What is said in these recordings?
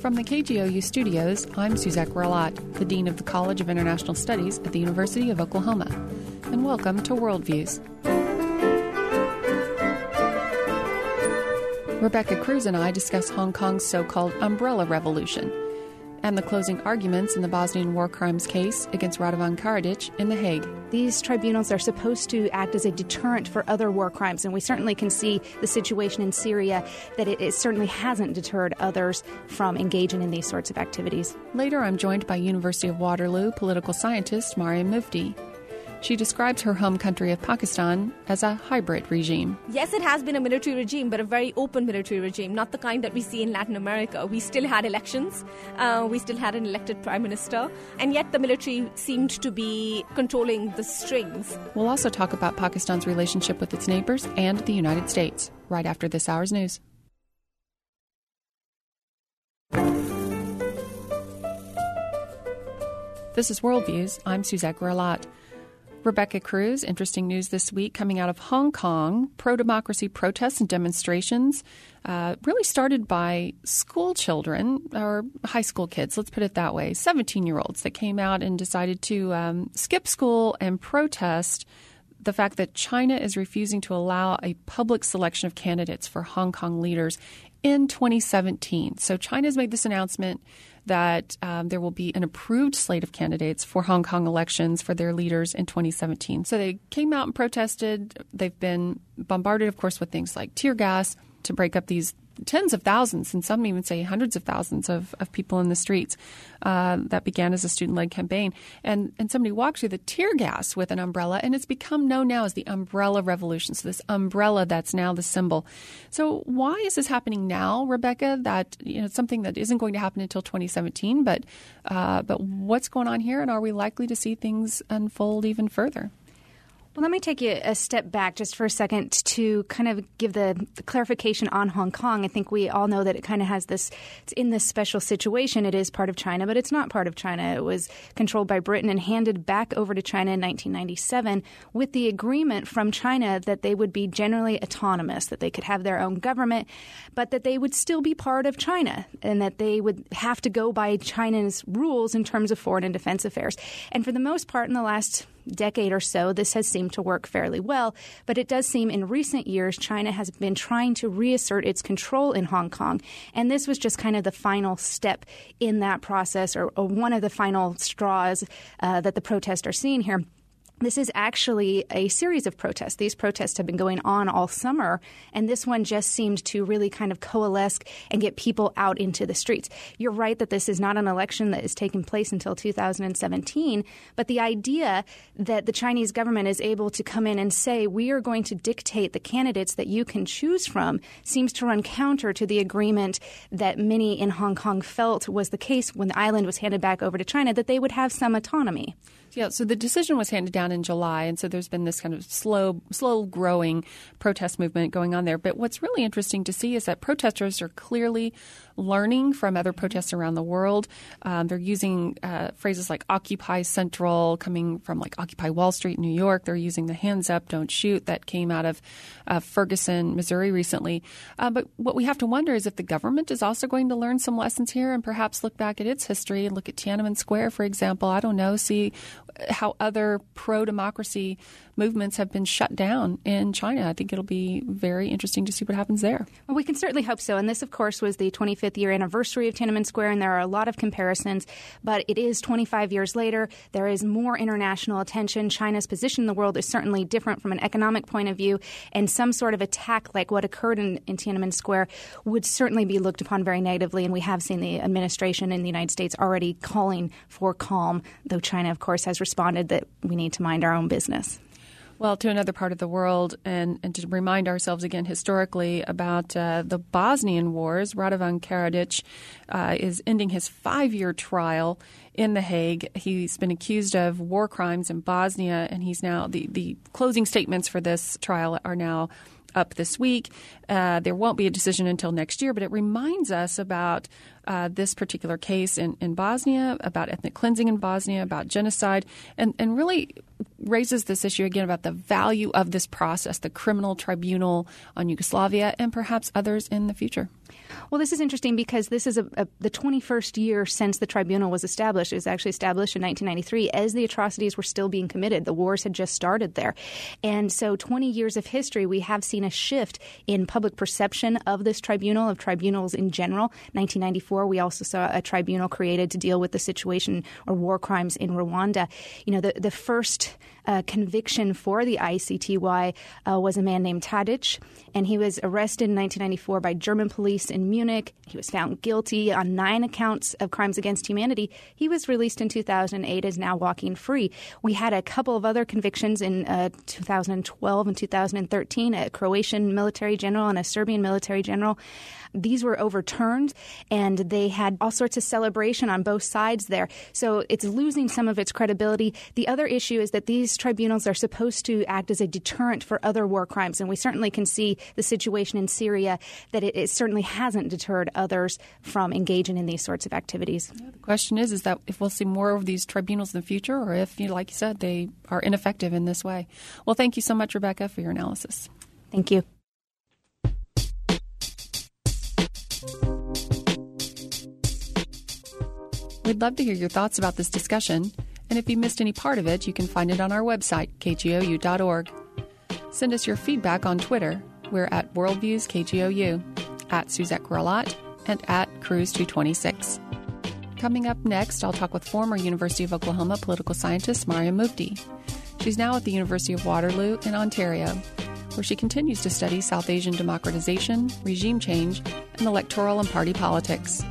From the KGOU studios, I'm Suzette Grillat, the Dean of the College of International Studies at the University of Oklahoma. And welcome to Worldviews. Rebecca Cruz and I discuss Hong Kong's so-called umbrella revolution and the closing arguments in the Bosnian war crimes case against Radovan Karadzic in The Hague. These tribunals are supposed to act as a deterrent for other war crimes, and we certainly can see the situation in Syria that it certainly hasn't deterred others from engaging in these sorts of activities. Later, I'm joined by University of Waterloo political scientist Mariam Mufti. She describes her home country of Pakistan as a hybrid regime. Yes, it has been a military regime, but a very open military regime, not the kind that we see in Latin America. We still had elections. We still had an elected prime minister. And yet the military seemed to be controlling the strings. We'll also talk about Pakistan's relationship with its neighbors and the United States right after this hour's news. This is Worldviews. I'm Suzette Grillat. Rebecca Cruz, interesting news this week coming out of Hong Kong. Pro-democracy protests and demonstrations really started by school children, or high school kids, let's put it that way, 17-year-olds that came out and decided to skip school and protest the fact that China is refusing to allow a public selection of candidates for Hong Kong leaders in 2017. So China's made this announcement that there will be an approved slate of candidates for Hong Kong elections for their leaders in 2017. So they came out and protested. They've been bombarded, of course, with things like tear gas to break up these tens of thousands, and some even say hundreds of thousands of people in the streets. That began as a student-led campaign. And somebody walked through the tear gas with an umbrella, and it's become known now as the umbrella revolution. So this umbrella that's now the symbol. So why is this happening now, Rebecca? That it's something that isn't going to happen until 2017, but what's going on here, and are we likely to see things unfold even further? Well, let me take you a step back just for a second to kind of give the clarification on Hong Kong. I think we all know that it kind of has this, it's in this special situation. It is part of China, but it's not part of China. It was controlled by Britain and handed back over to China in 1997 with the agreement from China that they would be generally autonomous, that they could have their own government, but that they would still be part of China and that they would have to go by China's rules in terms of foreign and defense affairs. And for the most part in the last decade or so, this has seemed to work fairly well. But it does seem in recent years, China has been trying to reassert its control in Hong Kong. And this was just kind of the final step in that process, or one of the final straws that the protests are seeing here. This is actually a series of protests. These protests have been going on all summer, and this one just seemed to really kind of coalesce and get people out into the streets. You're right that this is not an election that is taking place until 2017, but the idea that the Chinese government is able to come in and say, we are going to dictate the candidates that you can choose from seems to run counter to the agreement that many in Hong Kong felt was the case when the island was handed back over to China, that they would have some autonomy. Yeah, so the decision was handed down in July, and so there's been this kind of slow-growing protest movement going on there. But what's really interesting to see is that protesters are clearly learning from other protests around the world. They're using phrases like Occupy Central, coming from like Occupy Wall Street, New York. They're using the hands up, don't shoot that came out of Ferguson, Missouri recently. But what we have to wonder is if the government is also going to learn some lessons here and perhaps look back at its history and look at Tiananmen Square, for example. I don't know, see how other pro-democracy movements have been shut down in China. I think it'll be very interesting to see what happens there. Well, we can certainly hope so. And this, of course, was the 25th year anniversary of Tiananmen Square, and there are a lot of comparisons. But it is 25 years later. There is more international attention. China's position in the world is certainly different from an economic point of view, and some sort of attack like what occurred in Tiananmen Square would certainly be looked upon very negatively. And we have seen the administration in the United States already calling for calm, though China, of course, has responded that we need to mind our own business. Well, to another part of the world, and to remind ourselves again historically about the Bosnian wars, Radovan Karadzic is ending his 5-year trial in The Hague. He's been accused of war crimes in Bosnia, and he's now the closing statements for this trial are now up this week. There won't be a decision until next year, but it reminds us about this particular case in Bosnia, about ethnic cleansing in Bosnia, about genocide, and really raises this issue again about the value of this process, the criminal tribunal on Yugoslavia and perhaps others in the future. Well, this is interesting because this is the 21st year since the tribunal was established. It was actually established in 1993 as the atrocities were still being committed. The wars had just started there. And so 20 years of history, we have seen a shift in public perception of this tribunal, of tribunals in general. 1994, we also saw a tribunal created to deal with the situation or war crimes in Rwanda. You know, the first conviction for the ICTY was a man named Tadic, and he was arrested in 1994 by German police in Munich. He was found guilty on 9 accounts of crimes against humanity. He was released in 2008, is now walking free. We had a couple of other convictions in 2012 and 2013, a Croatian military general and a Serbian military general. These were overturned, and they had all sorts of celebration on both sides there. So it's losing some of its credibility. The other issue is that these tribunals are supposed to act as a deterrent for other war crimes, and we certainly can see the situation in Syria that it certainly hasn't deterred others from engaging in these sorts of activities. Yeah, the question is that if we'll see more of these tribunals in the future, or if, like you said, they are ineffective in this way. Well, thank you so much, Rebecca, for your analysis. Thank you. We'd love to hear your thoughts about this discussion, and if you missed any part of it, you can find it on our website, kgou.org. Send us your feedback on Twitter. We're at WorldviewsKGOU, at Suzette Grelot, and at Cruise226. Coming up next, I'll talk with former University of Oklahoma political scientist Mariam Mufti. She's now at the University of Waterloo in Ontario, where she continues to study South Asian democratization, regime change, and electoral and party politics.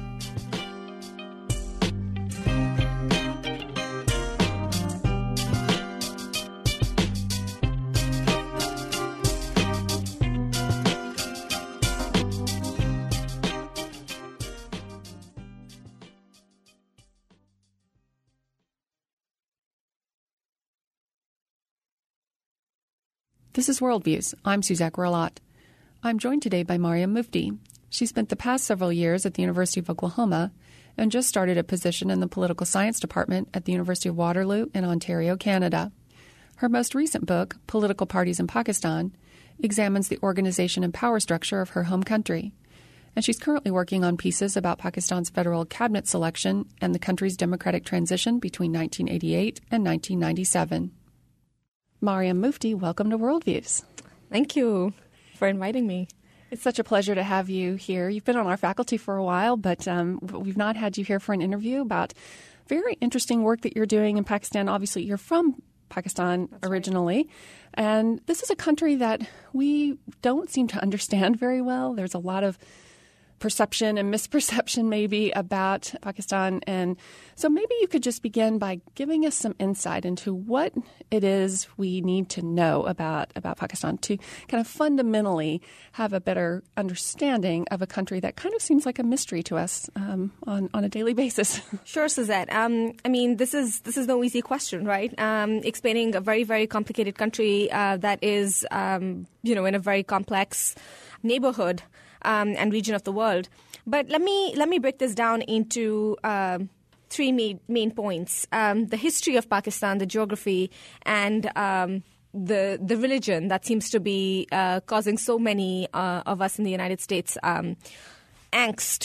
This is Worldviews. I'm Suzette Grelot. I'm joined today by Mariam Mufti. She spent the past several years at the University of Oklahoma and just started a position in the political science department at the University of Waterloo in Ontario, Canada. Her most recent book, Political Parties in Pakistan, examines the organization and power structure of her home country. And she's currently working on pieces about Pakistan's federal cabinet selection and the country's democratic transition between 1988 and 1997. Mariam Mufti, welcome to Worldviews. Thank you for inviting me. It's such a pleasure to have you here. You've been on our faculty for a while, but we've not had you here for an interview about very interesting work that you're doing in Pakistan. Obviously, you're from Pakistan originally, right. And this is a country that we don't seem to understand very well. There's a lot of perception and misperception maybe about Pakistan. And so maybe you could just begin by giving us some insight into what it is we need to know about Pakistan to kind of fundamentally have a better understanding of a country that kind of seems like a mystery to us on a daily basis. Sure, Suzette. I mean, this is no easy question, right? Explaining a very, very complicated country that is, in a very complex neighborhood and region of the world. But let me break this down into three main points: the history of Pakistan, the geography, and the religion that seems to be causing so many of us in the United States angst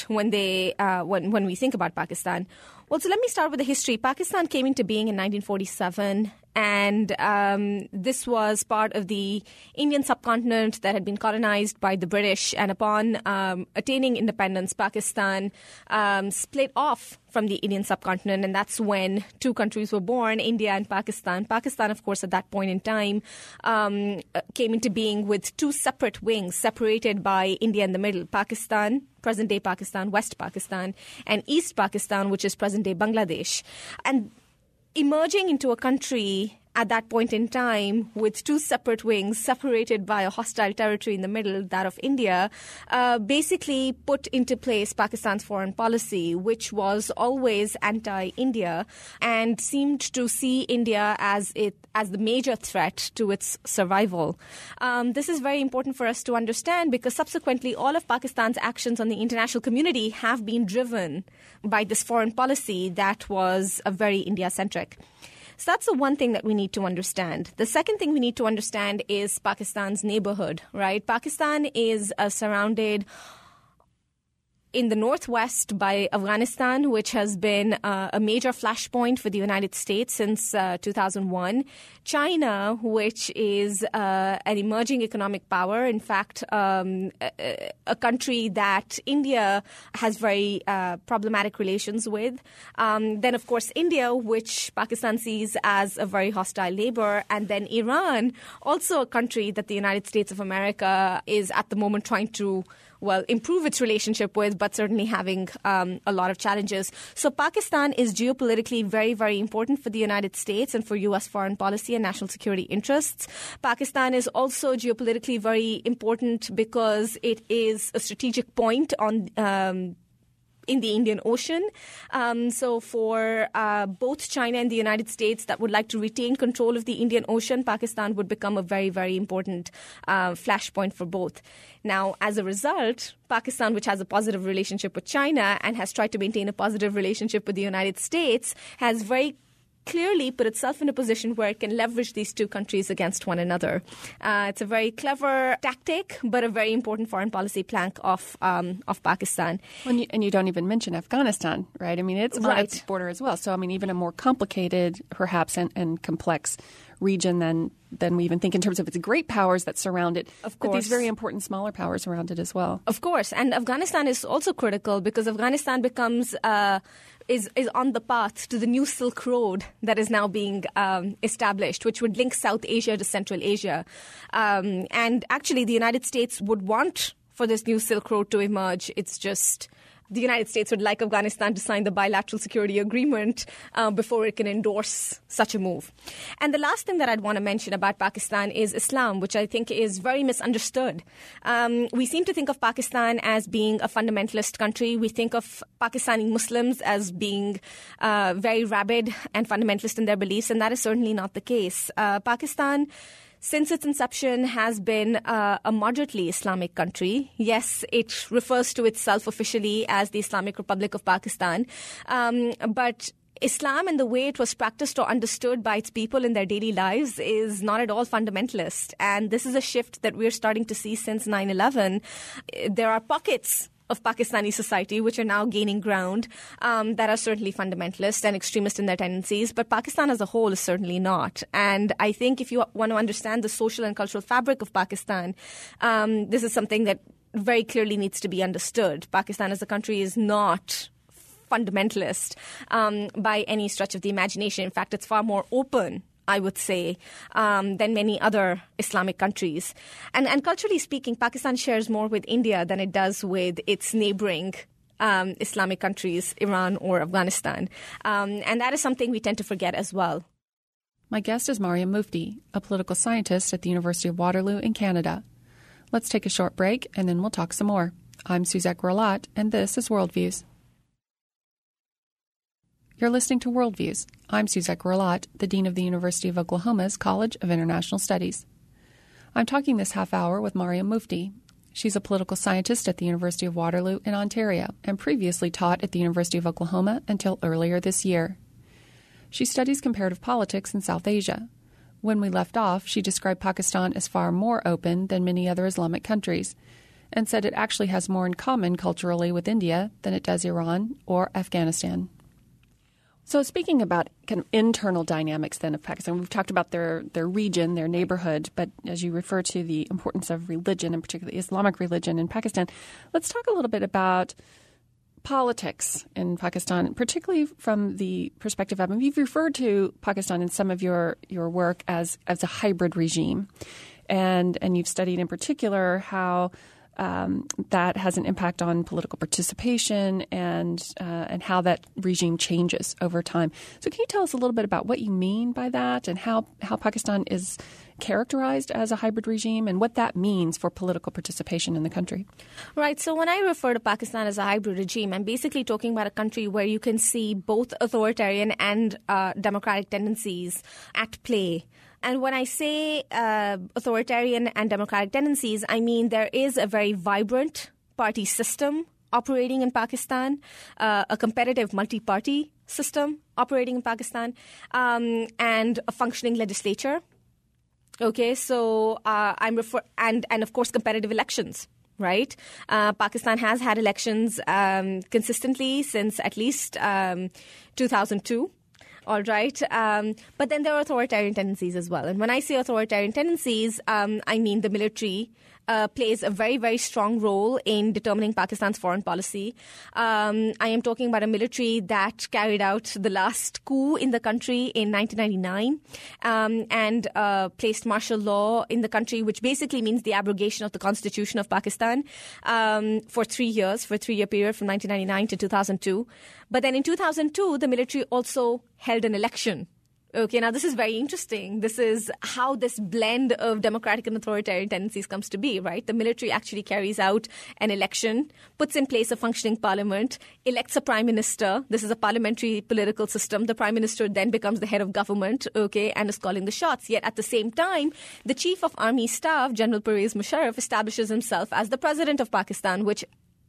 when we think about Pakistan. Well, so let me start with the history. Pakistan came into being in 1947. And this was part of the Indian subcontinent that had been colonized by the British. And upon attaining independence, Pakistan split off from the Indian subcontinent. And that's when two countries were born, India and Pakistan. Pakistan, of course, at that point in time, came into being with two separate wings, separated by India in the middle. Pakistan, present-day Pakistan, West Pakistan, and East Pakistan, which is present-day Bangladesh. And emerging into a country at that point in time with two separate wings separated by a hostile territory in the middle, that of India, basically put into place Pakistan's foreign policy, which was always anti-India and seemed to see India as the major threat to its survival. This is very important for us to understand because subsequently all of Pakistan's actions on the international community have been driven by this foreign policy that was very India-centric. So that's the one thing that we need to understand. The second thing we need to understand is Pakistan's neighborhood, right? Pakistan is surrounded in the northwest by Afghanistan, which has been a major flashpoint for the United States since 2001. China, which is an emerging economic power, in fact, a country that India has very problematic relations with. Then, of course, India, which Pakistan sees as a very hostile neighbor. And then Iran, also a country that the United States of America is at the moment trying to improve its relationship with, but certainly having a lot of challenges. So Pakistan is geopolitically very, very important for the United States and for U.S. foreign policy and national security interests. Pakistan is also geopolitically very important because it is a strategic point on in the Indian Ocean. So for both China and the United States that would like to retain control of the Indian Ocean, Pakistan would become a very, very important flashpoint for both. Now, as a result, Pakistan, which has a positive relationship with China and has tried to maintain a positive relationship with the United States, has very clearly put itself in a position where it can leverage these two countries against one another. It's a very clever tactic, but a very important foreign policy plank of Pakistan. And you don't even mention Afghanistan, right? I mean, it's on its border as well. So, I mean, even a more complicated, perhaps, and complex region than we even think in terms of its great powers that surround it. Of course. But these very important smaller powers around it as well. Of course. And Afghanistan is also critical because Afghanistan becomes is on the path to the new Silk Road that is now being established, which would link South Asia to Central Asia. And actually, the United States would want for this new Silk Road to emerge. It's just the United States would like Afghanistan to sign the bilateral security agreement before it can endorse such a move. And the last thing that I'd want to mention about Pakistan is Islam, which I think is very misunderstood. We seem to think of Pakistan as being a fundamentalist country. We think of Pakistani Muslims as being very rabid and fundamentalist in their beliefs, and that is certainly not the case. Pakistan, since its inception, has been a moderately Islamic country. Yes, it refers to itself officially as the Islamic Republic of Pakistan. But Islam and the way it was practiced or understood by its people in their daily lives is not at all fundamentalist. And this is a shift that we're starting to see since 9/11. There are pockets of Pakistani society, which are now gaining ground, that are certainly fundamentalist and extremist in their tendencies. But Pakistan as a whole is certainly not. And I think if you want to understand the social and cultural fabric of Pakistan, this is something that very clearly needs to be understood. Pakistan as a country is not fundamentalist by any stretch of the imagination. In fact, it's far more open, I would say, than many other Islamic countries. And culturally speaking, Pakistan shares more with India than it does with its neighboring Islamic countries, Iran or Afghanistan. And that is something we tend to forget as well. My guest is Mariam Mufti, a political scientist at the University of Waterloo in Canada. Let's take a short break, and then we'll talk some more. I'm Suzette Grelot, and this is Worldviews. You're listening to Worldviews. I'm Suzette Grelot, the Dean of the University of Oklahoma's College of International Studies. I'm talking this half hour with Mariam Mufti. She's a political scientist at the University of Waterloo in Ontario and previously taught at the University of Oklahoma until earlier this year. She studies comparative politics in South Asia. When we left off, she described Pakistan as far more open than many other Islamic countries and said it actually has more in common culturally with India than it does Iran or Afghanistan. So speaking about kind of internal dynamics then of Pakistan, we've talked about their region, their neighborhood, but as you refer to the importance of religion, and particularly Islamic religion in Pakistan, let's talk a little bit about politics in Pakistan, particularly from the perspective of, you've referred to Pakistan in some of your work as a hybrid regime, and you've studied in particular how that has an impact on political participation and how that regime changes over time. So can you tell us a little bit about what you mean by that and how Pakistan is characterized as a hybrid regime and what that means for political participation in the country? Right. So when I refer to Pakistan as a hybrid regime, I'm basically talking about a country where you can see both authoritarian and democratic tendencies at play. And when I say authoritarian and democratic tendencies, I mean there is a very vibrant party system operating in Pakistan, a competitive multi-party system operating in Pakistan, and a functioning legislature. Okay, so and of course competitive elections. Right, Pakistan has had elections consistently since at least 2002. All right. But then there are authoritarian tendencies as well. And when I say authoritarian tendencies, I mean the military plays a very, very strong role in determining Pakistan's foreign policy. I am talking about a military that carried out the last coup in the country in 1999 and placed martial law in the country, which basically means the abrogation of the constitution of Pakistan for 3 years, for a 3-year period from 1999 to 2002. But then in 2002, the military also held an election. Okay, now this is very interesting. This is how this blend of democratic and authoritarian tendencies comes to be, right? The military actually carries out an election, puts in place a functioning parliament, elects a prime minister. This is a parliamentary political system. The prime minister then becomes the head of government, okay, and is calling the shots. Yet at the same time, the chief of army staff, General Pervez Musharraf, establishes himself as the president of Pakistan, which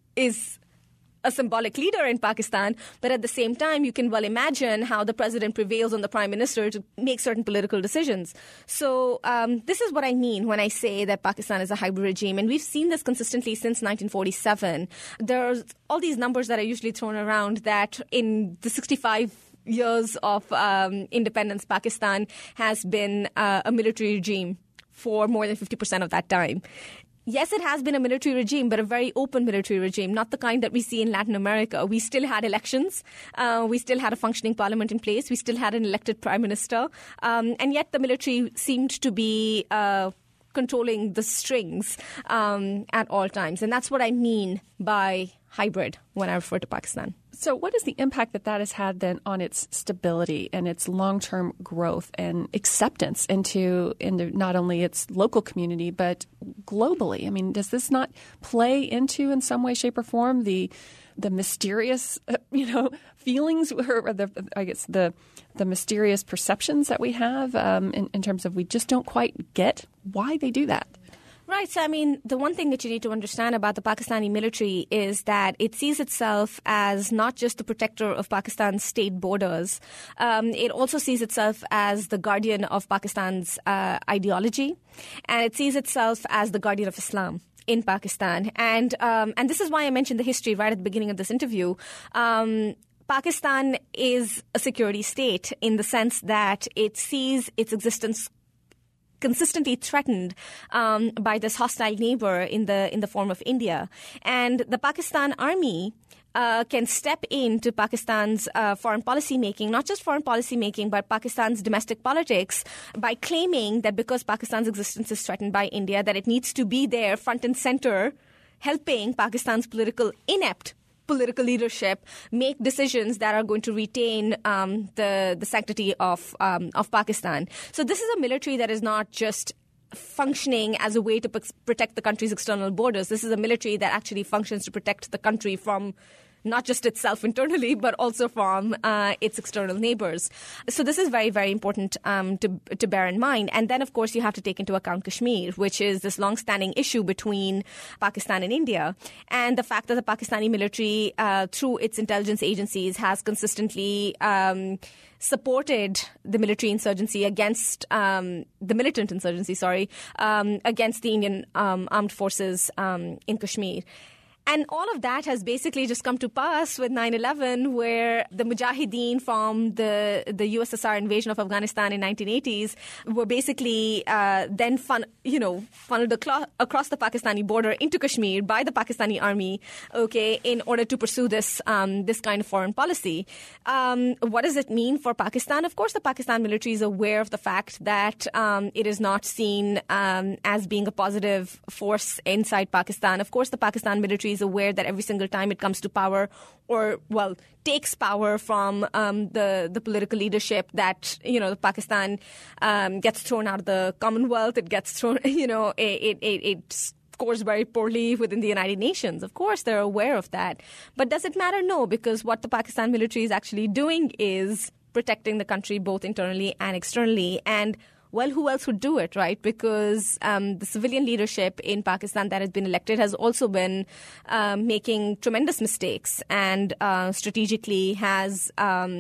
is a symbolic leader in Pakistan, but at the same time, you can well imagine how the president prevails on the prime minister to make certain political decisions. So this is what I mean when I say that Pakistan is a hybrid regime, and we've seen this consistently since 1947. There's all these numbers that are usually thrown around that in the 65 years of independence, Pakistan has been a military regime for more than 50% of that time. Yes, it has been a military regime, but a very open military regime, not the kind that we see in Latin America. We still had elections. We still had a functioning parliament in place. We still had an elected prime minister. And yet the military seemed to be controlling the strings at all times. And that's what I mean by hybrid when I refer to Pakistan. So what is the impact that has had then on its stability and its long-term growth and acceptance into not only its local community, but globally? I mean, does this not play into, in some way, shape, or form, the mysterious, feelings, or the mysterious perceptions that we have in terms of we just don't quite get why they do that? Right. So, I mean, the one thing that you need to understand about the Pakistani military is that it sees itself as not just the protector of Pakistan's state borders. It also sees itself as the guardian of Pakistan's ideology. And it sees itself as the guardian of Islam in Pakistan. And this is why I mentioned the history right at the beginning of this interview. Pakistan is a security state in the sense that it sees its existence consistently threatened by this hostile neighbor in the form of India. And the Pakistan army can step into Pakistan's foreign policy making, not just foreign policy making, but Pakistan's domestic politics, by claiming that because Pakistan's existence is threatened by India, that it needs to be there front and center, helping Pakistan's inept political leadership make decisions that are going to retain the sanctity of Pakistan. So this is a military that is not just functioning as a way to protect the country's external borders. This is a military that actually functions to protect the country from not just itself internally, but also from its external neighbors. So this is very, very important to bear in mind. And then, of course, you have to take into account Kashmir, which is this long-standing issue between Pakistan and India. And the fact that the Pakistani military, through its intelligence agencies, has consistently supported the military insurgency against the militant insurgency, against the Indian armed forces in Kashmir. And all of that has basically just come to pass with 9/11, where the Mujahideen from the USSR invasion of Afghanistan in 1980s were basically then funneled across the Pakistani border into Kashmir by the Pakistani army, okay, in order to pursue this kind of foreign policy. What does it mean for Pakistan? Of course, the Pakistan military is aware of the fact that it is not seen as being a positive force inside Pakistan. Of course, the Pakistan military is aware that every single time it comes to power, or takes power from the political leadership, that Pakistan gets thrown out of the Commonwealth. It gets thrown, it scores very poorly within the United Nations. Of course, they're aware of that. But does it matter? No, because what the Pakistan military is actually doing is protecting the country both internally and externally. And well, who else would do it, right? Because the civilian leadership in Pakistan that has been elected has also been making tremendous mistakes and strategically has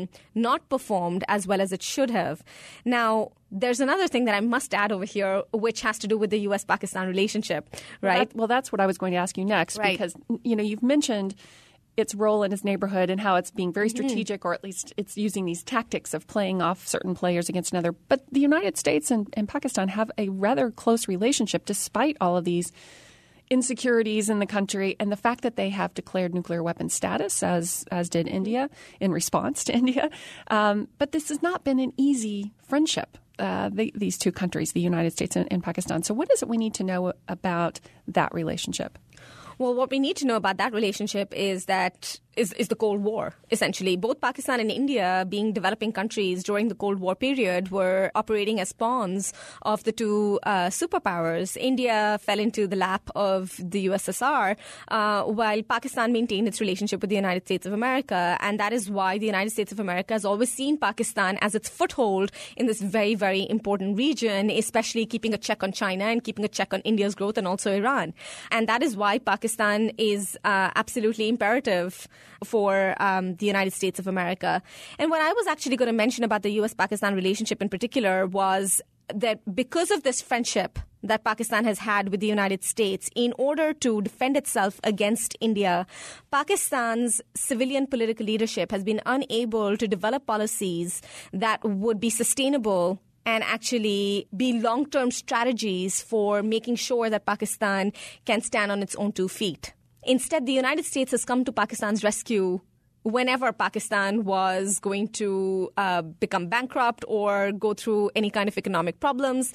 not performed as well as it should have. Now, there's another thing that I must add over here, which has to do with the U.S.-Pakistan relationship, right? Well, that's what I was going to ask you next, right. Because, you've mentioned its role in its neighborhood and how it's being very strategic, or at least it's using these tactics of playing off certain players against another. But the United States and Pakistan have a rather close relationship despite all of these insecurities in the country and the fact that they have declared nuclear weapon status, as did India in response to India. But this has not been an easy friendship, these two countries, the United States and Pakistan. So what is it we need to know about that relationship? Well, what we need to know about that relationship is that is the Cold War, essentially. Both Pakistan and India, being developing countries during the Cold War period, were operating as pawns of the two superpowers. India fell into the lap of the USSR, while Pakistan maintained its relationship with the United States of America. And that is why the United States of America has always seen Pakistan as its foothold in this very, very important region, especially keeping a check on China and keeping a check on India's growth and also Iran. And that is why Pakistan is absolutely imperative for the United States of America. And what I was actually going to mention about the U.S.-Pakistan relationship in particular was that because of this friendship that Pakistan has had with the United States, in order to defend itself against India, Pakistan's civilian political leadership has been unable to develop policies that would be sustainable and actually be long-term strategies for making sure that Pakistan can stand on its own 2 feet. Instead, the United States has come to Pakistan's rescue whenever Pakistan was going to become bankrupt or go through any kind of economic problems.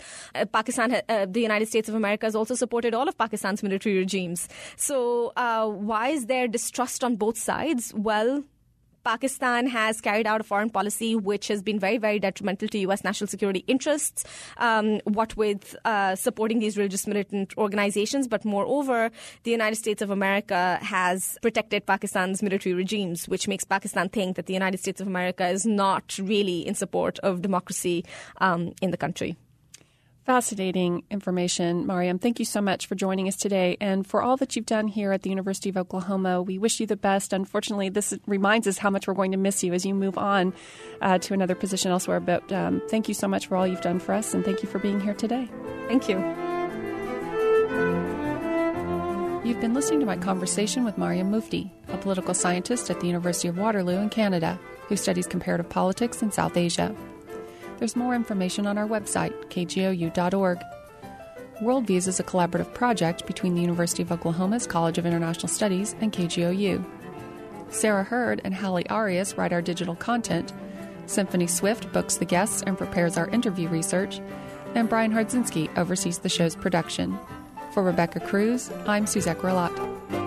The United States of America has also supported all of Pakistan's military regimes. So why is there distrust on both sides? Well, Pakistan has carried out a foreign policy which has been very, very detrimental to U.S. national security interests, what with supporting these religious militant organizations. But moreover, the United States of America has protected Pakistan's military regimes, which makes Pakistan think that the United States of America is not really in support of democracy in the country. Fascinating information, Mariam. Thank you so much for joining us today. And for all that you've done here at the University of Oklahoma, we wish you the best. Unfortunately, this reminds us how much we're going to miss you as you move on to another position elsewhere. But thank you so much for all you've done for us, and thank you for being here today. Thank you. You've been listening to my conversation with Mariam Mufti, a political scientist at the University of Waterloo in Canada, who studies comparative politics in South Asia. There's more information on our website, kgou.org. Worldviews is a collaborative project between the University of Oklahoma's College of International Studies and KGOU. Sarah Hurd and Hallie Arias write our digital content. Symphony Swift books the guests and prepares our interview research. And Brian Hardzinski oversees the show's production. For Rebecca Cruz, I'm Suzette Grillat.